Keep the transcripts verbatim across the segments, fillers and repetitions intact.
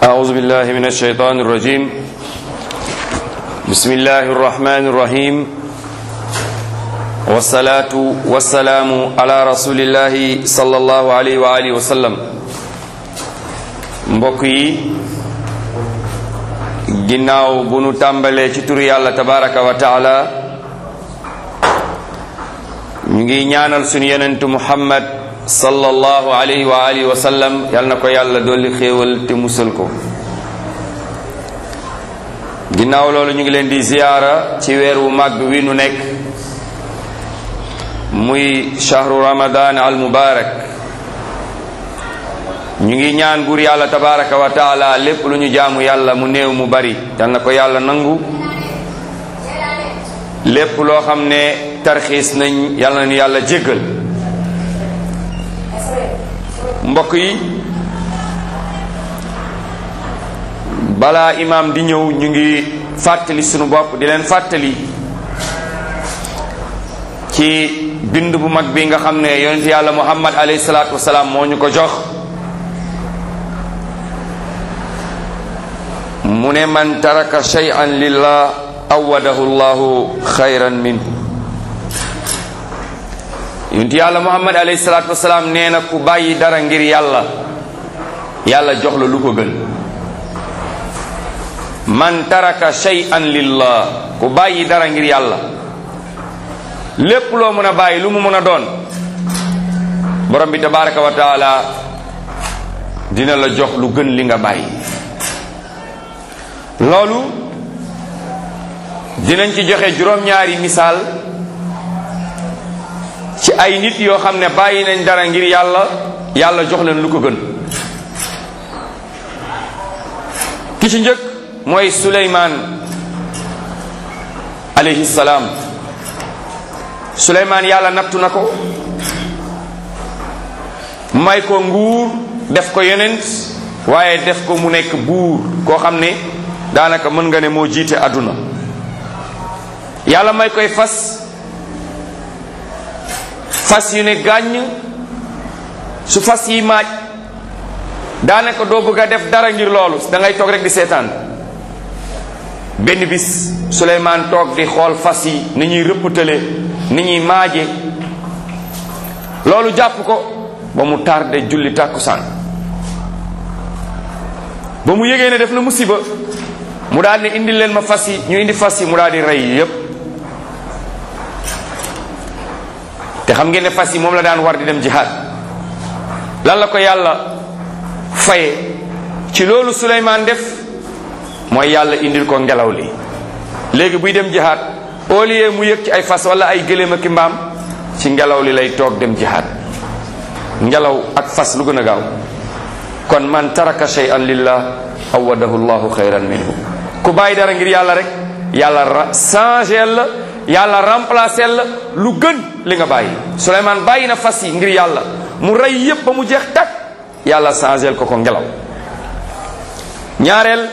أعوذ بالله من الشيطان الرجيم بسم الله الرحمن الرحيم والصلاة والسلام على رسول الله صلى الله عليه وآله وسلم mbokk yi ginnaaw bu nu tàmbalee ci turu yàlla tabaraka wa taala ñu ngi ñaanal sunu yonentu Muhammad sallallahu alayhi wa alihi wa sallam yal na ko yàlla dolli xéewal te musal ko ginnaaw loolu ñu ngi leen di ziyaara ci weer wu màgg wi nu nekk muy shahru ramadan al mubarak ñu ngi ñaan buur yàlla tabaraka wa taala lépp lu ñu jaamu yàlla mu néew mu bari yal na ko yàlla nangu lépp loo xam ne tarxiis nañ yàlla nañu yàlla jéggal mbokk yi balaa imaam di ñëw ñu ngi fàttali sunu bopp di leen fàttali ci bind bu mag bi nga xam ne yonent yàlla muhammad alayhi salaatu wasalaam moo ñu ko jox mu ne man taraka shay'an lillah awadahu llahu xayran minhu yonent yàlla muhammad alayhi salaatu wasalaam nee na ku bàyyi dara ngir yàlla yàlla jox la lu ko gën man taraka shay'an lillah ku bàyyi dara ngir yàlla lépp loo mën a bàyyi lu mu mën a doon borom bi tabaraka wa taala dina la jox lu gën li nga bàyyi loolu dinañ ci joxe juróom-ñaari misaal ci ay nit yoo xam ne bàyyi nañ dara ngir yàlla yàlla jox leen lu ko gën ki ci njëkk mooy Suleymaan alayhi salaam Suleymaan yàlla nattu na ko may ko nguur def ko yonent waaye def ko mu nekk buur koo xam ne daanaka mën nga ne moo jiite àdduna yàlla may koy fas fas yu ne gàññ su fas yi maaj daanaka doo bëgg a def dara ngir loolu da ngay toog rek di seetaan benn bis Suleymaan toog di xool fas yi ni ñuy rëppatale ni ñuy maaje loolu jàpp ko ba mu tardé julli tàkkusaan ba mu yégee ne def na musiba mu daal ne indi leen ma fas yi ñu indi fas yi mu daal di rey yépp te xam ngeen ne fas yi moom la daan war di dem jihaad lan la ko yàlla faye ci loolu Suleymaan def mooy yàlla indil ko ngelaw li léegi buy dem jihaad au lieu mu yëg ci ay fas wala ay gëléem ak mbaam ci ngelaw li lay toog dem jihaad ngelaw ak fas lu gën a gaaw kon man taraka shay'an lillah awadahu llahu xayran minhu ku bàyyi dara ngir yàlla rek yàlla changé la yàlla remplacé la lu gën li nga bàyyi Suleymaan bàyyi na fas yi ngir yàlla mu rey yépp ba mu jeex takk yàlla changé ko ko ngelaw ñaareel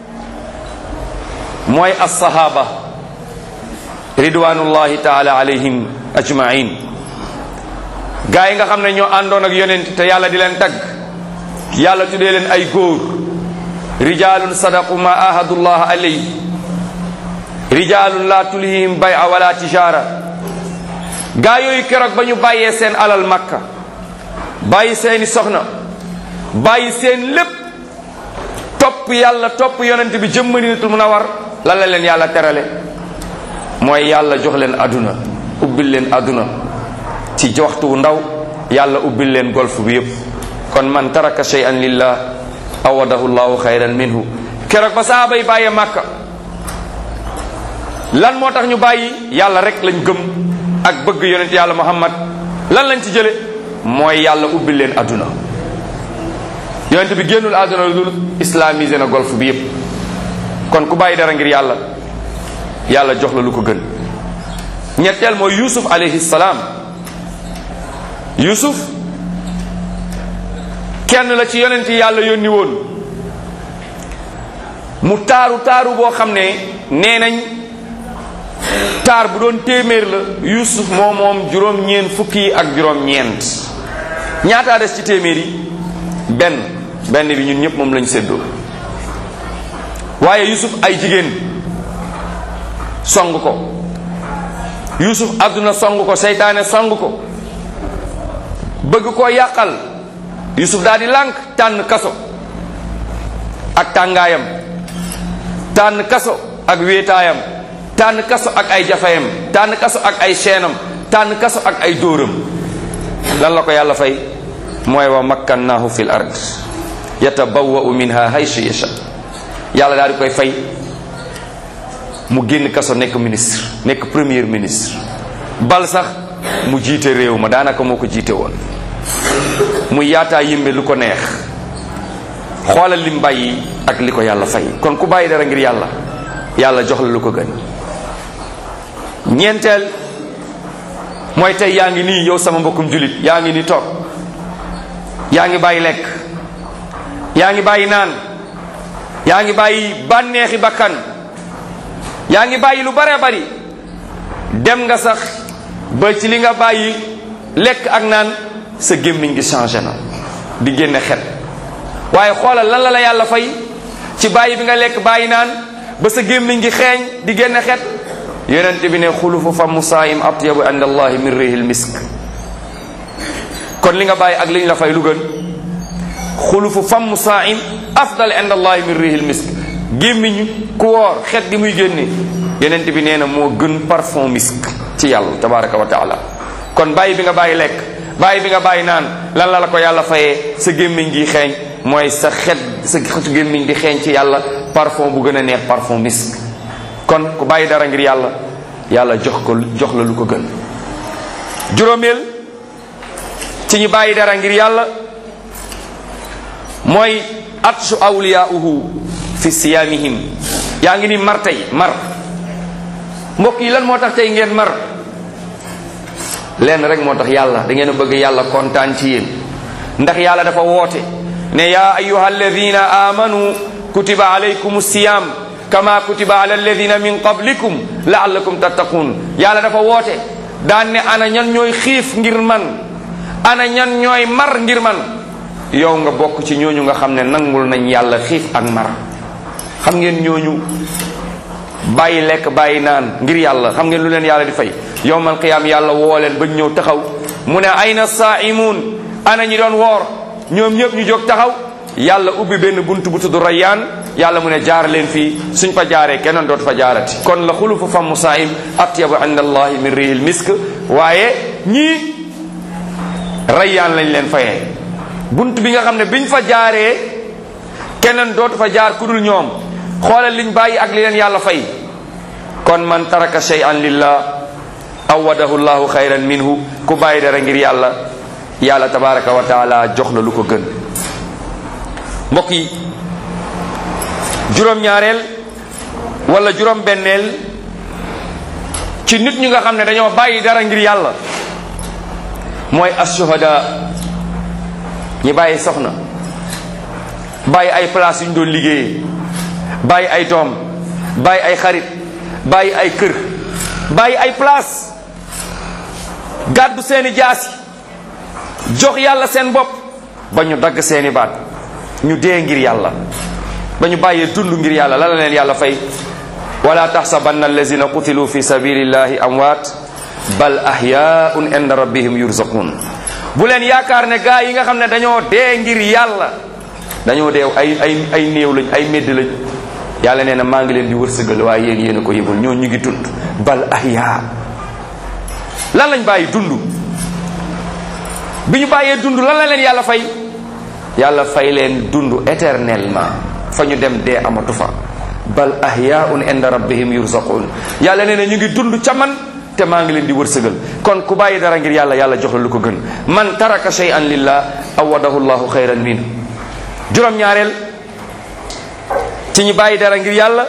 mooy as-sahaba ridwanullahi taala alayhim ajmain gaa yi nga xam ne ñoo àndoon ak yonent te yàlla di leen tagg yàlla tuddee leen ay góor rijalun sadaqu ma ahadullah alayhi rijalun la tulhihim bay'a wala tijara gaa yooyu keroog ba ñu bàyyee seen alal makka bàyyi seeni soxna bàyyi seen lépp topp yàlla topp yonent bi jëm Madinatul Munawwar lan la leen yàlla terale mooy yàlla jox leen adduna ubbil leen adduna ci waxtu wu ndaw yàlla ubbil leen golf bi yépp kon man taraka shay'an lillah awadahu llahu xayran minhu keroog ba saaba yi bàyyee màkka lan moo tax ñu bàyyi yàlla rek lañ gëm ak bëgg yonent yàlla muhammad lan lañ ci jële mooy yàlla ubbil leen adduna yonent bi génnul adduna lu dul islamisé na golf bi yépp kon ku bàyyi dara ngir yàlla yàlla jox la lu ko gën ñetteel mooy yusuf alayhi salaam yusuf kenn la ci yonent yi yàlla yónni woon mu taaru taaru boo xam ne nee nañ taar bu doon téeméer la yusuf moo moom juróom-ñeent fukki ak juróom-ñeent ñaataa des ci téeméer yi benn benn bi ñun ñëpp moom lañ séddoo waaye Yusuf ay jigéen song ko, Yusuf àdduna song ko, seytaane song ko bëgg koo yàqal. Yusuf daal di lànk, tànn kaso ak tàngaayam, tànn kaso ak wéetaayam, tànn kaso ak ay jafeyam, tànn kaso ak ay seenam, tànn kaso ak ay dóoram. lan la ko yàlla fay? mooy wa makkannaahu fil ard yatabawwa'u minha haysu yasha. yàlla daal di koy fay mu génn kaso nekk ministre, nekk premier ministre, bal sax mu jiite réew ma, daanaka moo ko jiite woon. mu yaataa yimbe lu ko neex. xoolal lim bàyyi ak li ko yàlla fay. kon ku bàyyi dara ngir yàlla, yàlla jox la lu ko gën. ñeenteel mooy tey yaa ngi nii yow sama mbokkum jullit, yaa ngi nii toog, yaa ngi bàyyi lekk, yaa ngi bàyyi naan, yaa ngi bàyyi bànneexi bakkan, yaa ngi bàyyi lu bare bari. dem nga sax ba ci li nga bàyyi lekk ak naan sa gémmiñ gi changé na, di génne xet. waaye xoolal lan la la yàlla fay ci bàyyi bi nga lekk bàyyi naan ba sa gémmiñ gi xeeñ di génne xet. yonent bi ne xulufu famu saayim atyabu inda allahi min rihil misk. kon li nga bàyyi ak li ñu la fay lu gën? xulufu famu saayim afdal inda allahi min rihil misk. gémmiñu ku woor xet gi muy génne, yonent bi nee na moo gën parfum misk ci yàlla tabaraka wa taala. kon bàyyi bi nga bàyyi lekk, bàyyi bi nga bàyyi naan, lan la la ko yàlla fayee? sa gémmiñ gi xeeñ, mooy sa xet, sa xetu gémmiñ di xeeñ ci yàlla parfum bu gën a neex parfum misk. kon ku bàyyi dara ngir yàlla, yàlla jox ko jox la lu ko gën. juróomeel ci ñi bàyyi dara ngir yàlla mooy atshu awliyauhu fi siyaamihim. yaa ngi ni mar tey mar. mbokk yi lan moo tax tey ngeen mar? lenn rek moo tax, yàlla da ngeen a bëgg yàlla kontaan ci yéen. ndax yàlla dafa woote ne yaa ayyuha alladina amanu kutiba alaykum siyam kama kutiba ala alladina min qablikum laallakum tattaqun. yàlla dafa woote daan ne ana ñan ñooy xiif ngir man, ana ñan ñooy mar ngir man. yow nga bokk ci ñooñu nga xam ne nangul nañ yàlla xiif ak mar. xam ngeen ñooñu bàyyi lekk bàyyi naan ngir yàlla, xam ngeen lu leen yàlla di fay? yowmal qiyaam yàlla woo leen ba ñëw taxaw, mu ne ayna saaimuun, ana ñi doon woor. ñoom ñëpp ñu jóg taxaw, yàlla ubbi benn bunt bu tudd rayyaan. yàlla mu ne jaar leen fii, suñ fa jaaree keneen dootu fa jaarati. kon la xulufu famu saa'im atyabu inda allahi min rihil misk. waaye ñii rayyaan lañ leen fayee, bunt bi nga xam ne biñ fa jaaree keneen dootu fa jaar ku dul ñoom. xoolal liñ bàyyi ak li leen yàlla fay. kon man taraka shay'an lillah awadahu llahu xayran minhu. ku bàyyi dara ngir yàlla, yàlla tabaraka wa taala jox la lu ko gën. mbokk yi, juróom-ñaareel wala juróom-benneel ci nit ñi nga xam ne dañoo bàyyi dara ngir yàlla mooy ashuhada. ñi bàyyi soxna, bàyyi ay place yu ñu doon liggéeyee, bàyyi ay doom, bàyyi ay xarit, bàyyi ay kër, bàyyi ay place, gàddu seeni jaasi jox yàlla seen bopp ba ñu dagg seeni baat, ñu dee ngir yàlla, ba ñu bàyyee dund ngir yàlla. la la leen yàlla fay? wala taxsabanna allazina qutilu fi sabilillahi amwaat bal ahyaun inda rabbihim yurzaqun. bu leen yaakaar ne gaa yi nga xam ne dañoo dee ngir yàlla dañoo deew ay ay ay néew lañ, ay médd lañ. yàlla nee na maa ngi leen di wërsëgal, waaye yéen yéen a ko yëgul. ñoo ñu ngi dund. bal ahya. lan lañ bàyyi? dund. bi ñu bàyyee dund lan la leen yàlla fay? yàlla fay leen dund éternellement, fa ñu dem dee amatu fa. bal ahyaun inda rabbihim yurzaqun. yàlla nee na ñu ngi dund ca man te maa ngi leen di wërsëgal. kon ku bàyyi dara ngir yàlla, yàlla jox la lu ko gën. man taraka shay'an lillah awadahu llahu xayran min. juróom-ñaareel ci ñi bàyyi dara ngir yàlla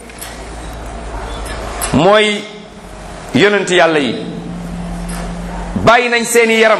mooy yonent yàlla yi. bàyyi nañ seeni yaram,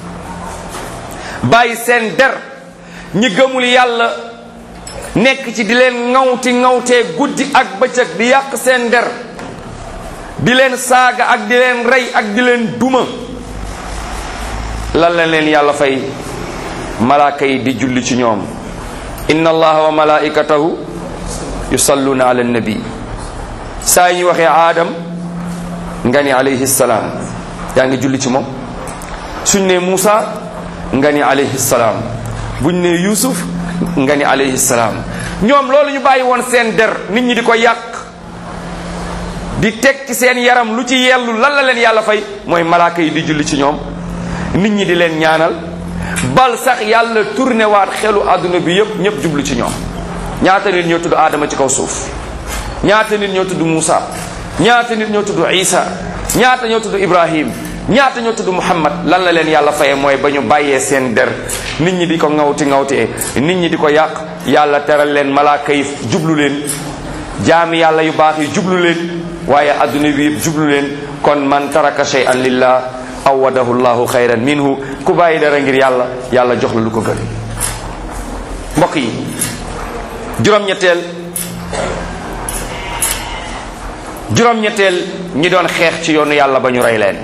bàyyi seen der. ñi gëmul yàlla nekk ci di leen ŋawti ŋawtee guddi ak bëccëg, di yàq seen der, di leen saaga ak di leen rey ak di leen duma. lan la leen yàlla fay? malaaka yi di julli ci ñoom. inna allaha wa malaikatahu yusalluna ala nabi. saa yi ñu waxee aadam nga ni alayhi salaam, yaa ngi julli ci moom. suñ ne Muusa nga ni alayhi salaam, buñ ne Yuusuf nga ni alayhi salaam. ñoom loolu ñu bàyyi woon seen der nit ñi di ko yàq di teg ci seen yaram lu ci yellu, lan la leen yàlla fay mooy malaaka yi di julli ci ñoom, nit ñi di leen ñaanal, bal sax yàlla tourné waat xelu àdduna bi yëpp ñëpp jublu ci ñoom. ñaata nit ñoo tudd Adama ci kaw suuf, ñaata nit ñoo tudd Muusa, ñaata nit ñoo tudd Isa, ñaata ñoo tudd Ibrahim, ñaata ñoo tudd Muhammad. lan la leen yàlla fayee mooy ba ñu bàyyee seen der nit ñi di ko ŋawti ŋawtee, nit ñi di ko yàq, yàlla teral leen, malaaka yi jublu leen, jaami yàlla yu baax yi jublu leen, waaye adduna bi yëpp jublu leen. kon man taraka shay'an lillah awadahu llahu xayran minhu. ku bàyyi dara ngir yàlla, yàlla jox la lu ko gën. mbokk yi, juróom-ñetteel juróom-ñetteel ñi doon xeex ci yoonu yàlla ba ñu rey leen,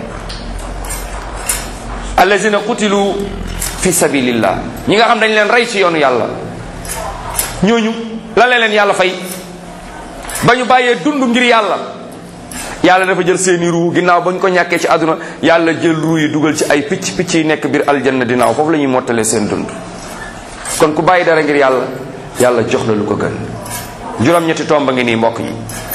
allazina qutilu fi sabilillah, ñi nga xam dañ leen rey ci yoonu yàlla. ñooñu la leen yàlla fay ba ñu bàyyee dund ngir yàlla. yàlla dafa jël seeni ruu ginnaaw ba ñu ko ñàkkee ci àdduna, yàlla jël ruu yi dugal ci ay picc picc yi nekk biir aljanna dinaaw, foofu la ñuy mottalee seen dund. kon ku bàyyi dara ngir yàlla, yàlla jox la lu ko gën. juróom-ñetti tomba ngi nii mbokk yi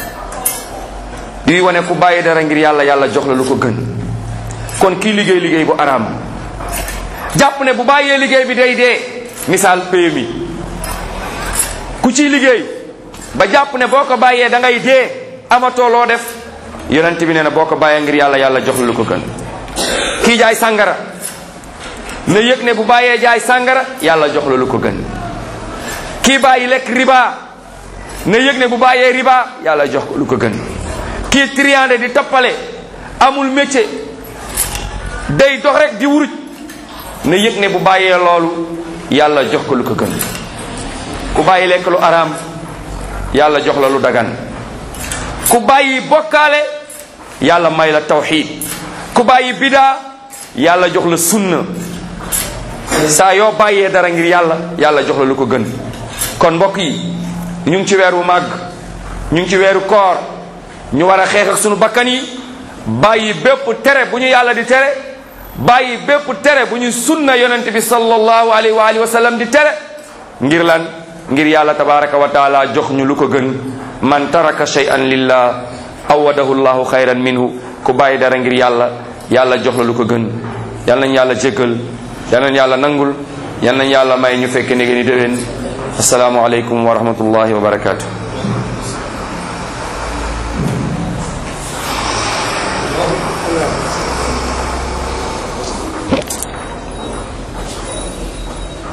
yuy wane ku bàyyi dara ngir yàlla, yàlla jox la lu ko gën. kon kii liggéey liggéey bu araam jàpp ne bu bàyyee liggéey bi day dee. misaal P M I, ku ciy liggéey ba jàpp ne boo ko bàyyee da ngay dee, amatoo loo def, yonent bi nee na boo ko bàyyee ngir yàlla, yàlla jox la lu ko gën. kii jaay sàngara na yëg ne bu bàyyee jaay sàngara, yàlla jox la lu ko gën. kii bàyyi lekk riba na yëg ne bu bàyyee riba, yàlla jox ko lu ko gën. kii triande di toppale, amul métier, day dox rek di wuruj, na yëg ne bu bàyyee loolu, yàlla jox ko lu ko gën. ku bàyyi lekk lu araam, yàlla jox la lu dagan. ku bàyyi bokkaale, yàlla may la tawxiid. ku bàyyi bidaa, yàlla jox la sunna. saa yoo bàyyee dara ngir yàlla, yàlla jox la lu ko gën. kon mbokk yi, ñu ngi ci weeru màgg, ñu ngi ci weeru koor, ñu war a xeex ak sunu bakkan yi, bàyyi bépp tere bu ñu yàlla di tere, bàyyi bépp tere bu ñu sunna yonent bi sallallahu alayhi wa alihi wa sallam di tere. ngir lan? ngir yàlla tabaraka wa taala jox ñu lu ko gën. man taraka shay'an lillah awadahu llahu xayran minhu. ku bàyyi dara ngir yàlla, yàlla jox la lu ko gën. yal nañ yàlla jéggal, yal nañ yàlla nangul, yal nañ yàlla may ñu fekk ne ni déwén. assalaamu aleykum wa rahmatullahi wa barakatuh.